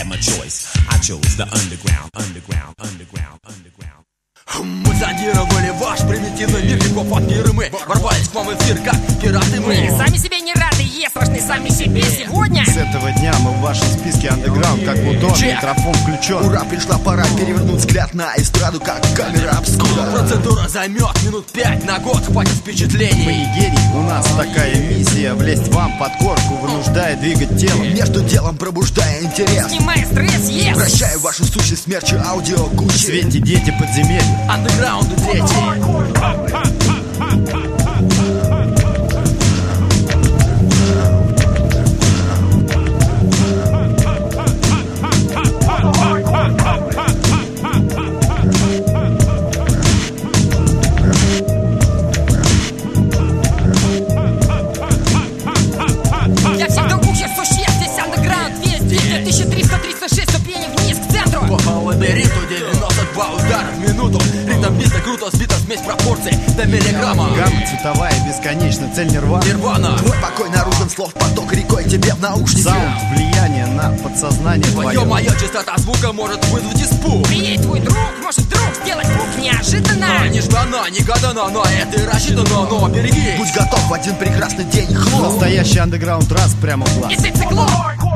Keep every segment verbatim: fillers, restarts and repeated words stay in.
had my choice. I chose the underground, underground, underground, underground. Мы зонировали ваш примитивный мир, веков от мира мы ворвались к вам в эфир, как пираты мы. Мы сами себе не рады, е страшны сами себе сегодня. С этого дня мы в вашем списке андеграунд, как Плутон, микрофон включен. Ура, пришла пора перевернуть взгляд на эстраду, как камера обскура. Процедура займет минут пять на год, хватит впечатлений. Мы не гений, у нас такая миссия: влезть вам под корку, вынуждая двигать тело, между делом пробуждая интерес, снимая стресс, yes. Вращая вашу сущность смерчи аудио кучи. В свете дети подземелья, андеграунду дети. Для всех других существ здесь андеграунд весь две тысячи триста тридцать шесть ступеней вниз к центру. По лабиринту девяносто два удара в минуту. Ритм бита круто сбита, смесь пропорций до миллиграмма. гамма цветовая, бесконечно, цель нирвана. Нирвана. Твой покой наружен, слов поток рекой тебе в наушники. Саунд, влияние на подсознание твое. Твое, моя частота звука может вызвать испуг. Ей твой друг может вдруг сделать звук неожиданно. А, нежданно, негадано, на это и рассчитано, но береги. Будь готов в один прекрасный день, хлоп. Настоящий андеграунд раз прямо в глаз. И ты циклон.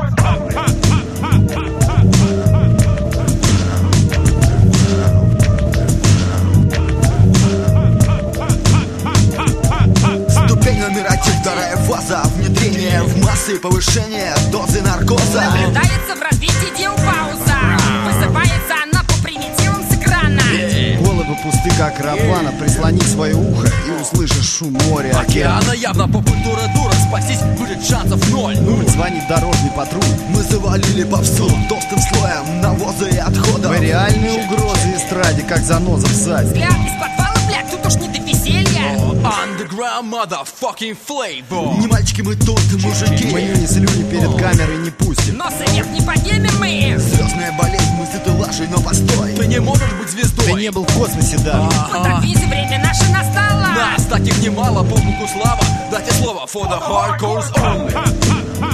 Ступень номер один, вторая фаза. Внедрение в массы, повышение дозы наркоза. Наблюдается в развитии диапауза. Вызывается она по примитивам с экрана. Головы пусты, как рапана. Прислони свое ухо и услышишь шум моря, океана. Океана явно поп-культура дура. Спастись будет шансов ноль. Нуль, звонит дорожный патруль. Мы завалили попсу толстым слоем навоза и отходов. Вы реальные угрозы эстраде, как заноза в саде. Взгляд из подвала, блядь, тут уж не до веселья. Underground motherfucking flavor. Не мальчики мы тут, мужики. Мы не слюни перед камерой не пустим. Носа вверх не поднимем мы. Звездная болезнь, мы сыты лажей, но постой. Ты не можешь быть звездой. Ты не был в космосе даже. Фотовизы, время наше настало. Нас таких немало, по букву слава. Дайте слово for the hardcores only.